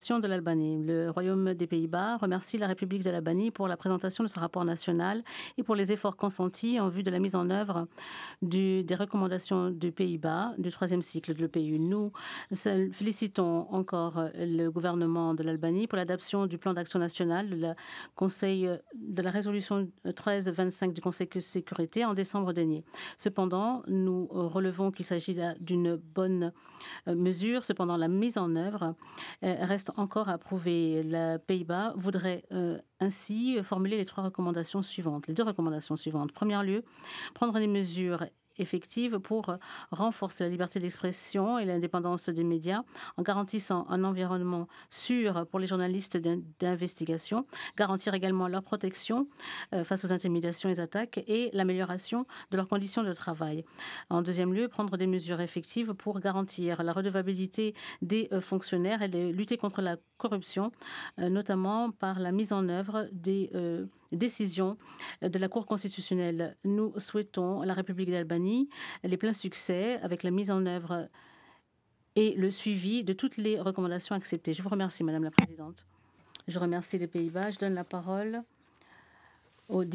recommandations de l'Albanie. Le Royaume des Pays-Bas remercie la République de l'Albanie pour la présentation de ce rapport national et pour les efforts consentis en vue de la mise en œuvre des recommandations des Pays-Bas du troisième cycle de l'EPU. Nous félicitons encore le gouvernement de l'Albanie pour l'adoption du plan d'action national de la résolution 1325 du Conseil de sécurité en décembre dernier. Cependant, nous relevons qu'il s'agit d'une bonne mesure. Cependant, la mise en œuvre reste encore à prouver. Les Pays-Bas voudraient ainsi formuler les deux recommandations suivantes. Première lieu, prendre des mesures effectives pour renforcer la liberté d'expression et l'indépendance des médias en garantissant un environnement sûr pour les journalistes d'investigation, garantir également leur protection face aux intimidations et aux attaques et l'amélioration de leurs conditions de travail. En deuxième lieu, prendre des mesures effectives pour garantir la redevabilité des fonctionnaires et lutter contre la corruption, notamment par la mise en œuvre des décisions de la Cour constitutionnelle. Nous souhaitons à la République d'Albanie les pleins succès avec la mise en œuvre et le suivi de toutes les recommandations acceptées. Je vous remercie, Madame la Présidente. Je remercie les Pays-Bas. Je donne la parole